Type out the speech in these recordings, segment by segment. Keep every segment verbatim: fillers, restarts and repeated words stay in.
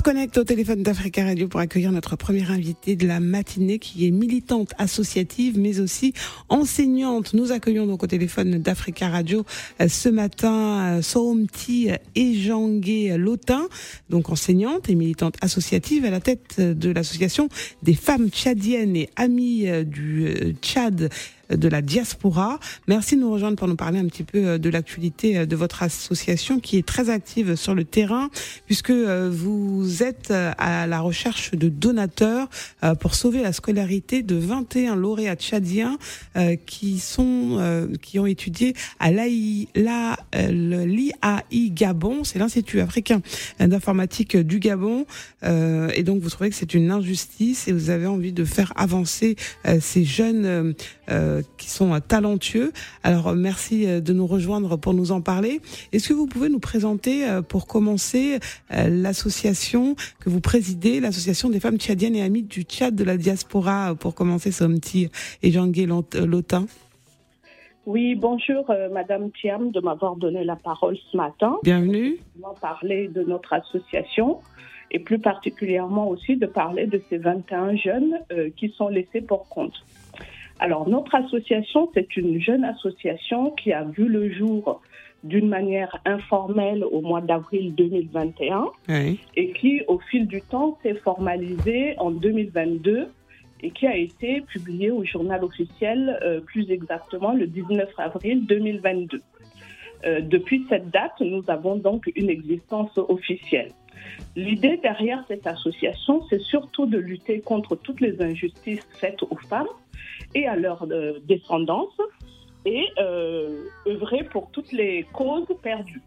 connecte au téléphone d'Africa Radio pour accueillir notre première invitée de la matinée qui est militante associative mais aussi enseignante. Nous accueillons donc au téléphone d'Africa Radio ce matin Sohomti Ejangué Lotin, donc enseignante et militante associative à la tête de l'association des femmes tchadiennes et amies du Tchad de la diaspora. Merci de nous rejoindre pour nous parler un petit peu de l'actualité de votre association qui est très active sur le terrain puisque vous êtes à la recherche de donateurs pour sauver la scolarité de vingt et un lauréats tchadiens qui sont qui ont étudié à l'I A I Gabon, c'est l'Institut africain d'informatique du Gabon, et donc vous trouvez que c'est une injustice et vous avez envie de faire avancer ces jeunes qui sont talentueux. Alors merci de nous rejoindre pour nous en parler. Est-ce que vous pouvez nous présenter pour commencer l'association que vous présidez, l'association des femmes tchadiennes et amies du Tchad de la diaspora, pour commencer, Sohomti Ejangué Lotin? Oui, bonjour euh, Madame Thiam de m'avoir donné la parole ce matin. Bienvenue. On va parler de notre association et plus particulièrement aussi de parler de ces vingt et un jeunes euh, qui sont laissés pour compte. Alors, notre association, c'est une jeune association qui a vu le jour d'une manière informelle au mois d'avril deux mille vingt et un, oui, et qui, au fil du temps, s'est formalisée en deux mille vingt-deux et qui a été publiée au journal officiel, euh, plus exactement le dix-neuf avril deux mille vingt-deux. Euh, depuis cette date, nous avons donc une existence officielle. L'idée derrière cette association, c'est surtout de lutter contre toutes les injustices faites aux femmes et à leur euh, descendance, et euh, œuvrer pour toutes les causes perdues.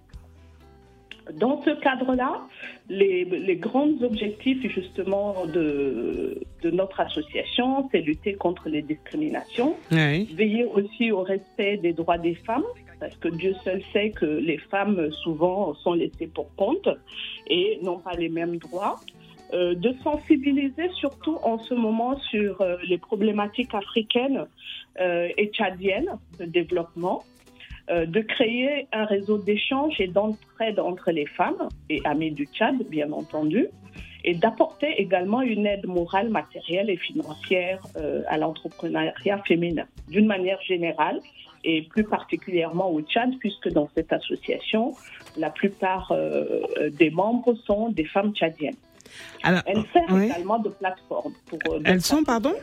Dans ce cadre-là, les, les grands objectifs justement de, de notre association, c'est lutter contre les discriminations, oui, veiller aussi au respect des droits des femmes, parce que Dieu seul sait que les femmes souvent sont laissées pour compte et n'ont pas les mêmes droits. Euh, de sensibiliser surtout en ce moment sur euh, les problématiques africaines euh, et tchadiennes de développement, euh, de créer un réseau d'échange et d'entraide entre les femmes et amies du Tchad, bien entendu, et d'apporter également une aide morale, matérielle et financière euh, à l'entrepreneuriat féminin, d'une manière générale, et plus particulièrement au Tchad, puisque dans cette association, la plupart euh, des membres sont des femmes tchadiennes. Alors, elle sert oui. également de plateforme pour euh, Elles sont, pardon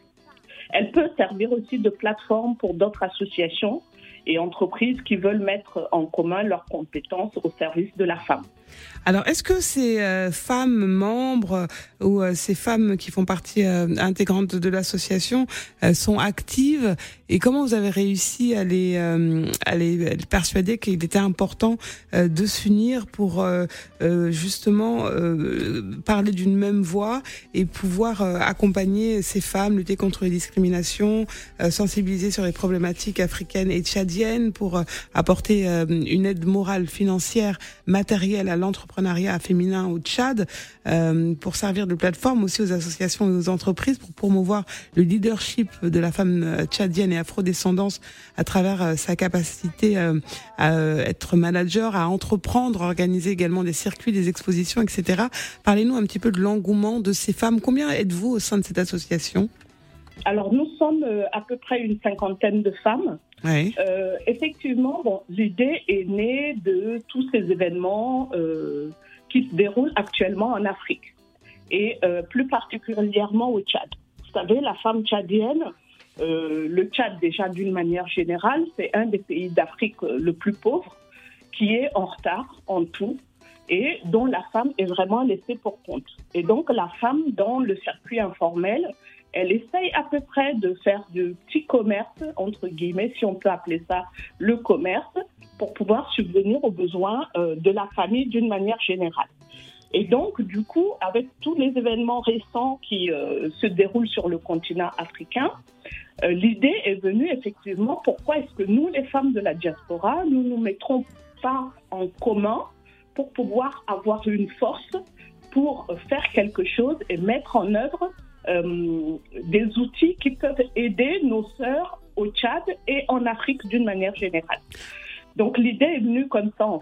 Elle peut servir aussi de plateforme pour d'autres associations et entreprises qui veulent mettre en commun leurs compétences au service de la femme. Alors, est-ce que ces euh, femmes membres euh, ou euh, ces femmes qui font partie euh, intégrante de l'association euh, sont actives, et comment vous avez réussi à les, euh, à les, à les persuader qu'il était important euh, de s'unir pour euh, euh, justement euh, parler d'une même voix et pouvoir euh, accompagner ces femmes, lutter contre les discriminations, euh, sensibiliser sur les problématiques africaines et tchadiennes pour euh, apporter euh, une aide morale, financière, matérielle à l'entrepreneuriat féminin au Tchad, euh, pour servir de plateforme aussi aux associations et aux entreprises pour promouvoir le leadership de la femme tchadienne et afrodescendance à travers euh, sa capacité euh, à euh, être manager, à entreprendre, à organiser également des circuits, des expositions, et cetera. Parlez-nous un petit peu de l'engouement de ces femmes. Combien êtes-vous au sein de cette association ? Alors, nous sommes euh, à peu près une cinquantaine de femmes. Oui. Euh, effectivement, bon, l'idée est née de tous ces événements euh, qui se déroulent actuellement en Afrique et euh, plus particulièrement au Tchad. Vous savez, la femme tchadienne, euh, le Tchad déjà d'une manière générale, c'est un des pays d'Afrique le plus pauvre, qui est en retard en tout et dont la femme est vraiment laissée pour compte. Et donc la femme, dans le circuit informel, elle essaye à peu près de faire du petit commerce, entre guillemets, si on peut appeler ça le commerce, pour pouvoir subvenir aux besoins euh, de la famille d'une manière générale. Et donc, du coup, avec tous les événements récents qui euh, se déroulent sur le continent africain, euh, l'idée est venue effectivement, pourquoi est-ce que nous, les femmes de la diaspora, nous ne nous mettrons pas en commun pour pouvoir avoir une force pour faire quelque chose et mettre en œuvre Euh, des outils qui peuvent aider nos sœurs au Tchad et en Afrique d'une manière générale. Donc l'idée est venue comme ça en fait.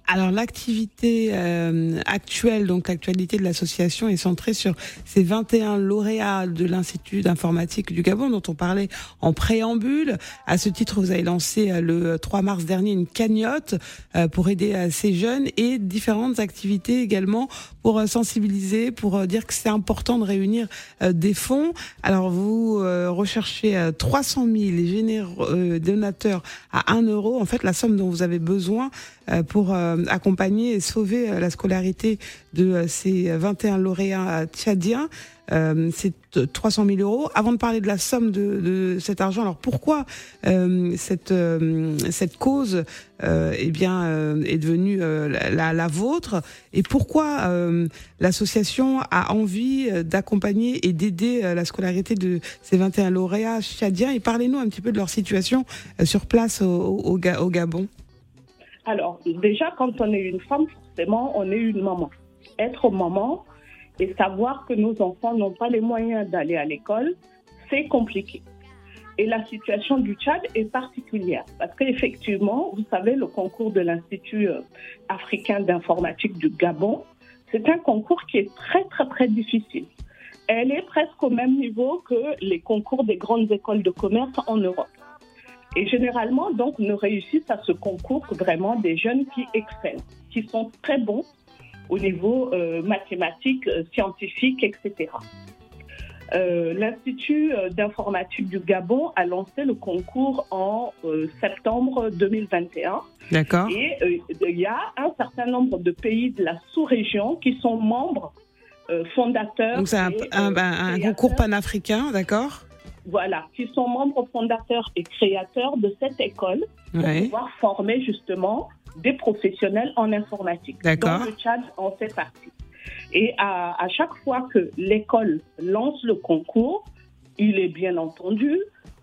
Alors l'activité euh, actuelle, donc l'actualité de l'association est centrée sur ces vingt et un lauréats de l'Institut d'informatique du Gabon dont on parlait en préambule. À ce titre, vous avez lancé euh, le trois mars dernier une cagnotte euh, pour aider euh, ces jeunes et différentes activités également pour euh, sensibiliser, pour euh, dire que c'est important de réunir euh, des fonds. Alors vous euh, recherchez euh, trois cent mille généreux euh, donateurs à un euro, en fait la somme dont vous avez besoin euh, pour euh, accompagner et sauver euh, la scolarité de euh, ces vingt et un lauréats tchadiens. Euh, c'est trois cent mille euros. Avant de parler de la somme de, de cet argent, alors pourquoi euh, cette euh, cette cause euh, eh bien euh, est devenue euh, la, la vôtre et pourquoi euh, l'association a envie d'accompagner et d'aider euh, la scolarité de ces vingt et un lauréats tchadiens, et parlez-nous un petit peu de leur situation euh, sur place au, au, au Gabon. Alors déjà, quand on est une femme, forcément on est une maman. Être maman et savoir que nos enfants n'ont pas les moyens d'aller à l'école, c'est compliqué. Et la situation du Tchad est particulière parce qu'effectivement, vous savez, le concours de l'Institut africain d'informatique du Gabon, c'est un concours qui est très, très, très difficile. Elle est presque au même niveau que les concours des grandes écoles de commerce en Europe. Et généralement, donc, ne réussissent à ce concours que vraiment des jeunes qui excellent, qui sont très bons au niveau euh, mathématique, euh, scientifique, et cetera. Euh, L'Institut d'informatique du Gabon a lancé le concours en euh, septembre deux mille vingt et un. D'accord. Et il euh, y a un certain nombre de pays de la sous-région qui sont membres euh, fondateurs. Donc c'est un, et, un, euh, un, un concours panafricain, d'accord ? Voilà, qui sont membres fondateurs et créateurs de cette école pour ouais. pouvoir former justement des professionnels en informatique. D'accord. Donc le Tchad en fait partie. Et à, à chaque fois que l'école lance le concours, il est bien entendu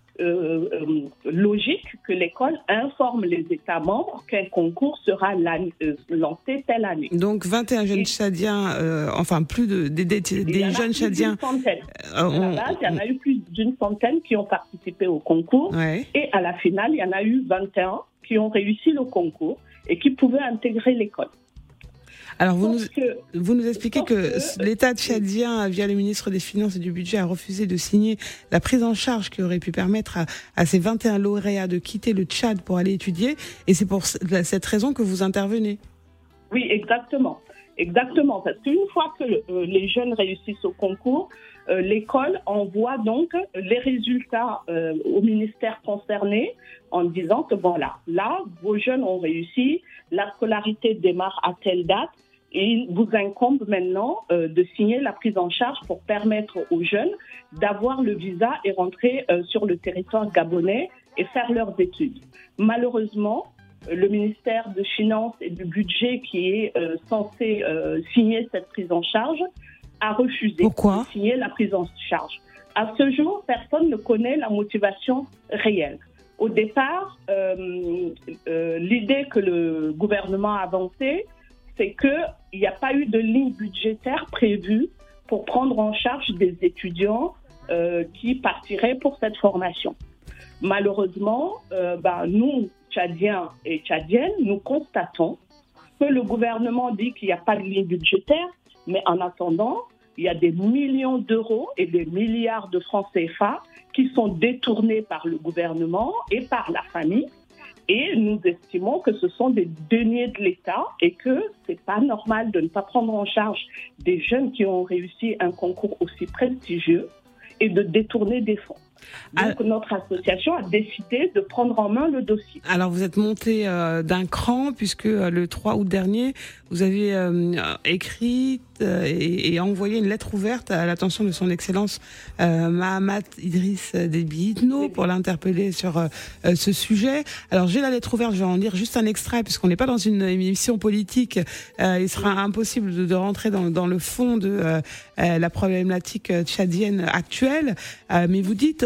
euh, euh, logique que l'école informe les États membres qu'un concours sera euh, lancé telle année. Donc vingt et un jeunes Tchadiens, euh, enfin plus de des, des, des jeunes Tchadiens. Euh, à la base, il y en a eu plus d'une centaine qui ont participé au concours. Ouais. Et à la finale, il y en a eu vingt et un qui ont réussi le concours et qui pouvaient intégrer l'école. Alors, vous nous, que, vous nous expliquez que, que l'État tchadien, via le ministre des Finances et du Budget, a refusé de signer la prise en charge qui aurait pu permettre à, à ces vingt et un lauréats de quitter le Tchad pour aller étudier. Et c'est pour cette raison que vous intervenez. Oui, exactement. Exactement. Parce qu'une fois que euh, les jeunes réussissent au concours, euh, l'école envoie donc les résultats euh, au ministère concerné en disant que voilà, là, vos jeunes ont réussi, la scolarité démarre à telle date. Et il vous incombe maintenant euh, de signer la prise en charge pour permettre aux jeunes d'avoir le visa et rentrer euh, sur le territoire gabonais et faire leurs études. Malheureusement, le ministère des Finances et du Budget qui est euh, censé euh, signer cette prise en charge a refusé Pourquoi de signer la prise en charge. À ce jour, personne ne connaît la motivation réelle. Au départ, euh, euh, l'idée que le gouvernement a avancée, c'est qu'il n'y a pas eu de ligne budgétaire prévue pour prendre en charge des étudiants euh, qui partiraient pour cette formation. Malheureusement, euh, bah, nous, Tchadiens et Tchadiennes, nous constatons que le gouvernement dit qu'il n'y a pas de ligne budgétaire, mais en attendant, il y a des millions d'euros et des milliards de francs C F A qui sont détournés par le gouvernement et par la famille. Et nous estimons que ce sont des deniers de l'État et que c'est pas normal de ne pas prendre en charge des jeunes qui ont réussi un concours aussi prestigieux et de détourner des fonds. Donc alors, notre association a décidé de prendre en main le dossier. Alors vous êtes monté euh, d'un cran puisque euh, le trois août dernier, vous avez euh, écrit euh, et, et envoyé une lettre ouverte à l'attention de son Excellence euh, Mahamat Idriss Déby Itno pour l'interpeller sur euh, ce sujet. Alors j'ai la lettre ouverte, je vais en lire juste un extrait puisqu'on n'est pas dans une émission politique. Euh, il sera impossible de, de rentrer dans, dans le fond de euh, la problématique tchadienne actuelle. Euh, mais vous dites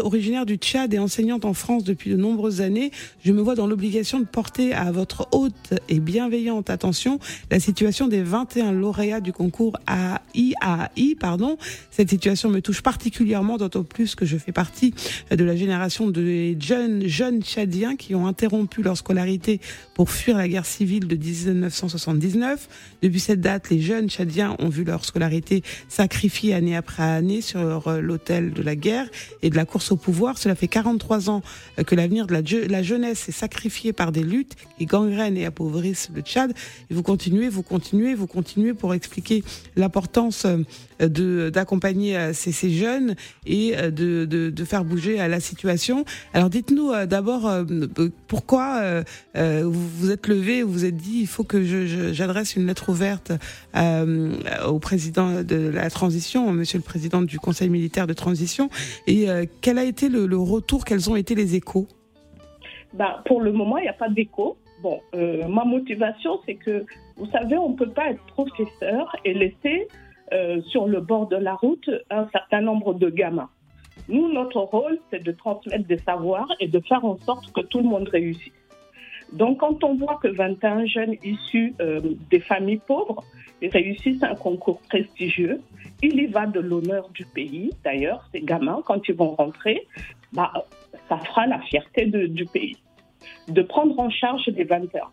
originaire du Tchad et enseignante en France depuis de nombreuses années. Je me vois dans l'obligation de porter à votre haute et bienveillante attention la situation des vingt et un lauréats du concours I A I. Pardon. Cette situation me touche particulièrement, d'autant plus que je fais partie de la génération de jeunes, jeunes Tchadiens qui ont interrompu leur scolarité pour fuir la guerre civile de dix-neuf cent soixante-dix-neuf. Depuis cette date, les jeunes Tchadiens ont vu leur scolarité sacrifiée année après année sur l'autel de la guerre et de la course au pouvoir. Cela fait quarante-trois ans que l'avenir de la, je- la jeunesse est sacrifié par des luttes qui gangrènent et appauvrissent le Tchad. Et vous continuez, vous continuez, vous continuez pour expliquer l'importance de d'accompagner ces, ces jeunes et de, de, de faire bouger la situation. Alors dites-nous d'abord pourquoi vous vous êtes levé, vous vous êtes dit il faut que je, je, j'adresse une lettre ouverte euh, au président de la transition, monsieur le président du Conseil militaire de transition, et euh, quel a été le, le retour, quels ont été les échos? Ben, pour le moment, il n'y a pas d'écho. Bon, euh, ma motivation, c'est que, vous savez, on ne peut pas être professeur et laisser euh, sur le bord de la route un certain nombre de gamins. Nous, notre rôle, c'est de transmettre des savoirs et de faire en sorte que tout le monde réussisse. Donc, quand on voit que vingt et un jeunes issus euh, des familles pauvres réussissent un concours prestigieux, il y va de l'honneur du pays. D'ailleurs, ces gamins, quand ils vont rentrer, bah, ça fera la fierté de, du pays, de prendre en charge des vingt et un.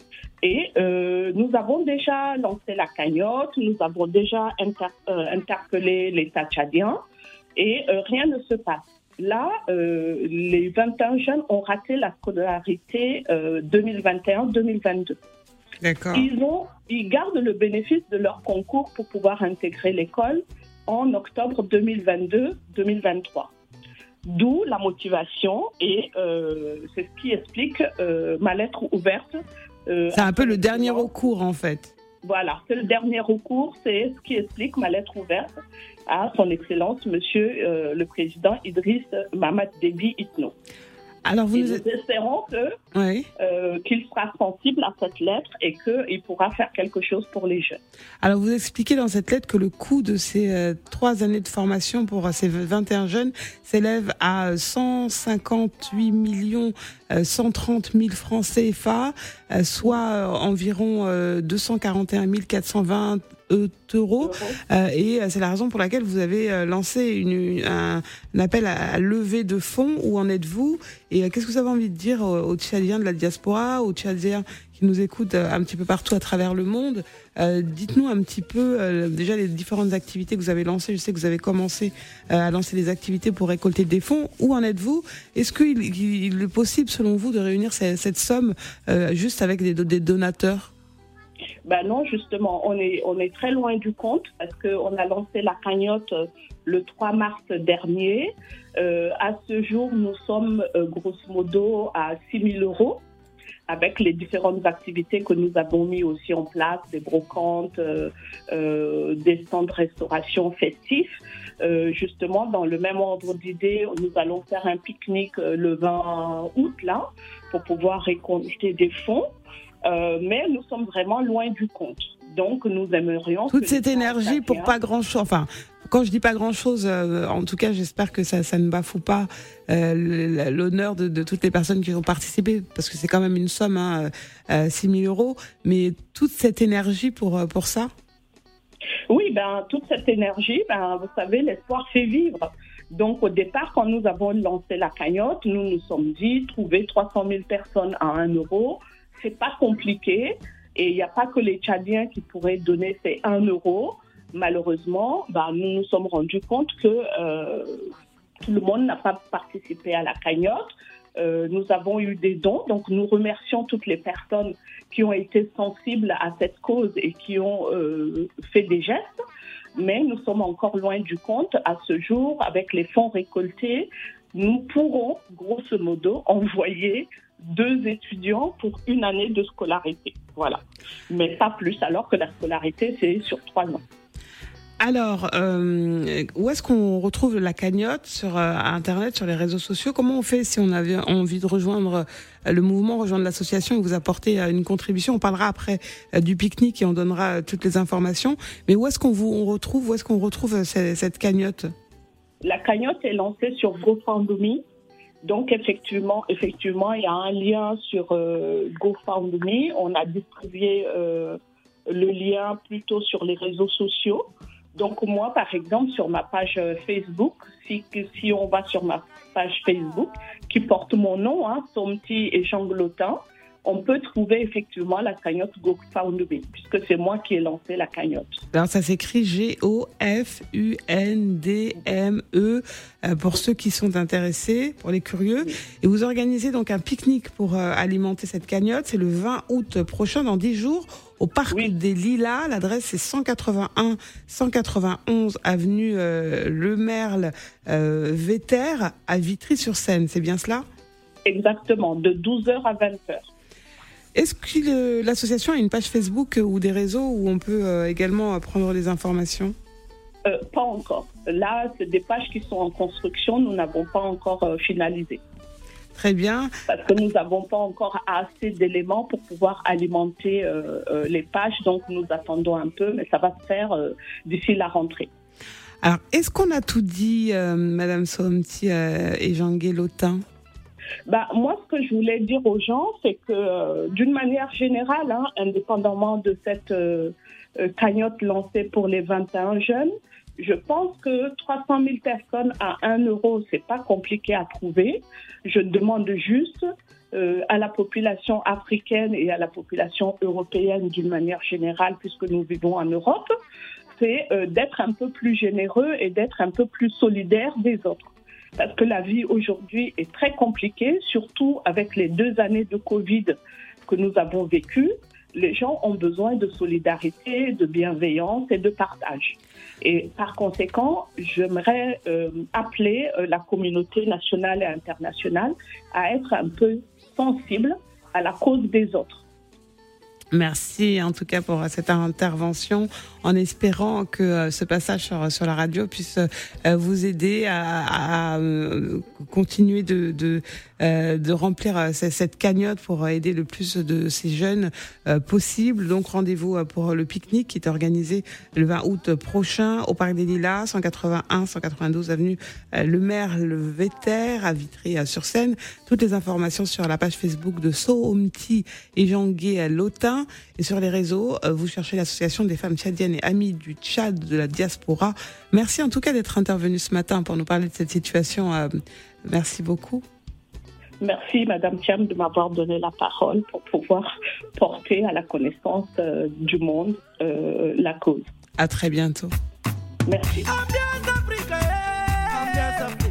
Et euh, nous avons déjà lancé la cagnotte, nous avons déjà inter, euh, interpellé l'État tchadien et euh, rien ne se passe. Là, euh, les vingt et un jeunes ont raté la scolarité euh, deux mille vingt et un deux mille vingt-deux. D'accord. Ils, ont, ils gardent le bénéfice de leur concours pour pouvoir intégrer l'école en octobre deux mille vingt-deux deux mille vingt-trois. D'où la motivation et euh, c'est ce qui explique euh, ma lettre ouverte. Euh, C'est un peu le dernier recours en fait. Voilà, c'est le dernier recours, c'est ce qui explique ma lettre ouverte à son Excellence, Monsieur euh, le Président Idriss Mahamat Déby Itno. Alors vous et nous nous êtes... espérons que, oui. euh, qu'il sera sensible à cette lettre et qu'il pourra faire quelque chose pour les jeunes. Alors vous expliquez dans cette lettre que le coût de ces euh, trois années de formation pour euh, ces vingt et un jeunes s'élève à cent cinquante-huit millions cent trente mille francs C F A, euh, soit euh, environ euh, deux cent quarante et un mille quatre cent vingt euros. Euh, et c'est la raison pour laquelle vous avez euh, lancé une, un, un appel à, à levée de fonds. Où en êtes-vous? Et euh, qu'est-ce que vous avez envie de dire aux, aux Tchadiens de la diaspora, aux Tchadiens qui nous écoutent euh, un petit peu partout à travers le monde? euh, Dites-nous un petit peu euh, déjà les différentes activités que vous avez lancées. Je sais que vous avez commencé euh, à lancer des activités pour récolter des fonds. Où en êtes-vous? Est-ce qu'il il est possible, selon vous, de réunir cette, cette somme euh, juste avec des, des donateurs? Ben non, justement, on est, on est très loin du compte parce qu'on a lancé la cagnotte le trois mars dernier. Euh, à ce jour, nous sommes euh, grosso modo à six mille euros avec les différentes activités que nous avons mis aussi en place, des brocantes, euh, euh, des stands de restauration festifs. Euh, justement, dans le même ordre d'idée, nous allons faire un pique-nique le vingt août là pour pouvoir récolter des fonds. Euh, mais nous sommes vraiment loin du compte. Donc, nous aimerions... Toute cette énergie pour pas grand-chose. Enfin, quand je dis pas grand-chose, euh, en tout cas, j'espère que ça, ça ne bafoue pas euh, l'honneur de, de toutes les personnes qui ont participé, parce que c'est quand même une somme, hein, euh, six mille euros. Mais toute cette énergie pour, pour ça? Oui, ben, toute cette énergie, ben, vous savez, l'espoir fait vivre. Donc, au départ, quand nous avons lancé la cagnotte, nous nous sommes dit, trouver trois cent mille personnes à un euro, c'est pas compliqué et il n'y a pas que les Tchadiens qui pourraient donner ces un euro. Malheureusement, bah, nous nous sommes rendus compte que euh, tout le monde n'a pas participé à la cagnotte. Euh, nous avons eu des dons, donc nous remercions toutes les personnes qui ont été sensibles à cette cause et qui ont euh, fait des gestes. Mais nous sommes encore loin du compte. À ce jour, avec les fonds récoltés, nous pourrons, grosso modo, envoyer deux étudiants pour une année de scolarité. Voilà. Mais pas plus, alors que la scolarité, c'est sur trois ans. Alors, euh, où est-ce qu'on retrouve la cagnotte sur euh, Internet, sur les réseaux sociaux? Comment on fait si on avait envie de rejoindre euh, le mouvement, rejoindre l'association et vous apporter euh, une contribution? On parlera après euh, du pique-nique et on donnera euh, toutes les informations. Mais où est-ce qu'on vous on retrouve, où est-ce qu'on retrouve euh, cette, cette cagnotte? La cagnotte est lancée sur GoFundMe. Donc, effectivement, effectivement, il y a un lien sur euh, GoFundMe. On a distribué euh, le lien plutôt sur les réseaux sociaux. Donc, moi, par exemple, sur ma page Facebook, si, si on va sur ma page Facebook, qui porte mon nom, hein, Somti et Jean Glotin, on peut trouver effectivement la cagnotte GoFundMe, puisque c'est moi qui ai lancé la cagnotte. Alors ça s'écrit G O F U N D M E euh, pour ceux qui sont intéressés, pour les curieux. Et vous organisez donc un pique-nique pour euh, alimenter cette cagnotte. C'est le vingt août prochain, dans dix jours, au Parc oui. des Lilas. L'adresse c'est cent quatre-vingt-un cent quatre-vingt-onze avenue euh, Le Merle euh, Véter à Vitry-sur-Seine. C'est bien cela ? Exactement, de douze heures à vingt heures. Est-ce que l'association a une page Facebook ou des réseaux où on peut euh, également prendre les informations ? euh, Pas encore. Là, c'est des pages qui sont en construction. Nous n'avons pas encore euh, finalisé. Très bien. Parce que nous n'avons pas encore assez d'éléments pour pouvoir alimenter euh, euh, les pages. Donc, nous attendons un peu, mais ça va se faire euh, d'ici la rentrée. Alors, est-ce qu'on a tout dit, euh, Madame Somti euh, et Jean-Guy Lotin ? Bah, moi, ce que je voulais dire aux gens, c'est que euh, d'une manière générale, hein, indépendamment de cette euh, euh, cagnotte lancée pour les vingt et un jeunes, je pense que trois cent mille personnes à un euro, c'est pas compliqué à trouver. Je demande juste euh, à la population africaine et à la population européenne d'une manière générale, puisque nous vivons en Europe, c'est euh, d'être un peu plus généreux et d'être un peu plus solidaire des autres. Parce que la vie aujourd'hui est très compliquée, surtout avec les deux années de Covid que nous avons vécues. Les gens ont besoin de solidarité, de bienveillance et de partage. Et par conséquent, j'aimerais euh, appeler euh, la communauté nationale et internationale à être un peu sensible à la cause des autres. Merci en tout cas pour cette intervention, en espérant que ce passage sur, sur la radio puisse vous aider à, à continuer de, de, de remplir cette cagnotte pour aider le plus de ces jeunes possible. Donc rendez-vous pour le pique-nique qui est organisé le vingt août prochain au Parc des Lilas, cent quatre-vingt-un cent quatre-vingt-douze avenue Le Merle Véter à Vitry-sur-Seine. Toutes les informations sur la page Facebook de Somti et Jean-Guy Lotin. Et sur les réseaux, vous cherchez l'association des femmes tchadiennes et amies du Tchad de la diaspora. Merci en tout cas d'être intervenue ce matin pour nous parler de cette situation. Merci beaucoup. Merci Madame Thiam de m'avoir donné la parole pour pouvoir porter à la connaissance euh, du monde euh, la cause. À très bientôt. Merci. Ambiance africaine. Ambiance africaine.